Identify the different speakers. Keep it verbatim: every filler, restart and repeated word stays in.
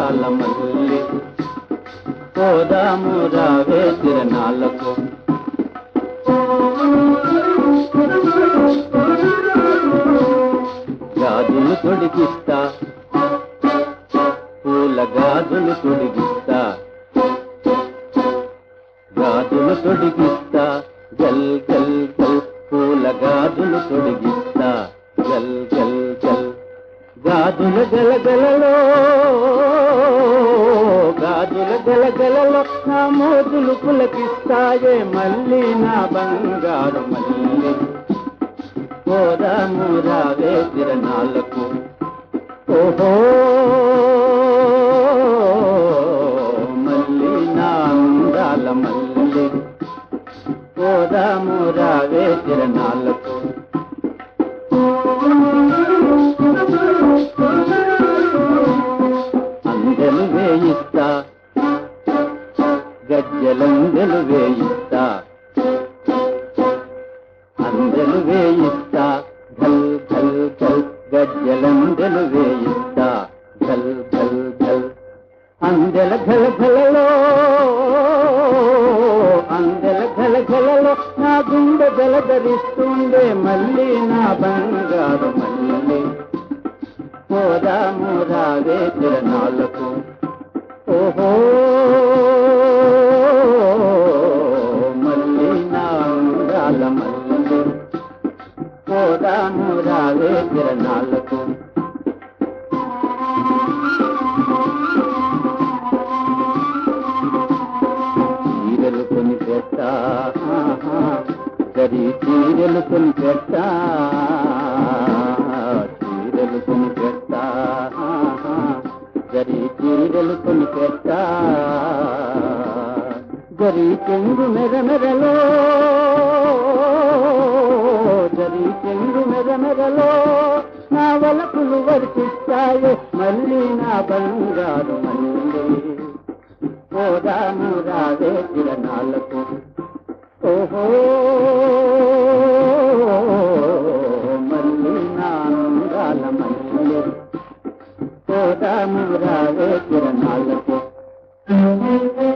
Speaker 1: అందాల మల్లి పోదాము రావే తిరణాలకు గాజులు తొడిగిస్తా పూల గాజులు తొడిగిస్తా గాజులు తొడిగిస్తా గల్ గల్ గల్ పూల గాజులు తొడిగిస్తా గల్ గల్ గల్ గాజుల గలగలలో గాజుల గలగలలో నా మోజులు పులకిస్తాయే మళ్ళీ నా బంగారు మళ్ళీ పోదాము రావే తిరణాలకు ఓహో మళ్ళీ నా అందాల మళ్ళీ పోదాము రావే తిరణాలకు అందెలు వేయిస్తా గజ్జలందెలు వేయిస్తా అందెలు వేయిస్తా ఘల్ ఘల్ ఘల్ గజ్జలందెలు వేయిస్తా ఘల్ ఘల్ ఘల్ అందెల ఘల ఘలలో అందెల ఘల ఘలలో నా గుండె జలధరిస్తుండే మళ్ళీ నా బంగారు మళ్ళీ పోదాము రావే తిరణాలకు ఓహో మళ్ళీ నా అందాల మళ్ళీ పోదాము రావే తిరణాలకు చీరలు కొని పెట్టా గరి చీరలు కొని పెట్టా చీరలు కొని పెట్టా గరి చీరలు కొని పెట్టా గరి చెంగు మెరమెరలో గరి చెంగు మెరమెరలో నా వలపులు వర్తిస్తాయే మళ్ళీ నా బంగారు మళ్ళీ పోదాము రావే తిరణాలకు ఓహో మళ్ళీ నా అందాల మళ్ళీ పోదాము రావే తిరణాలకు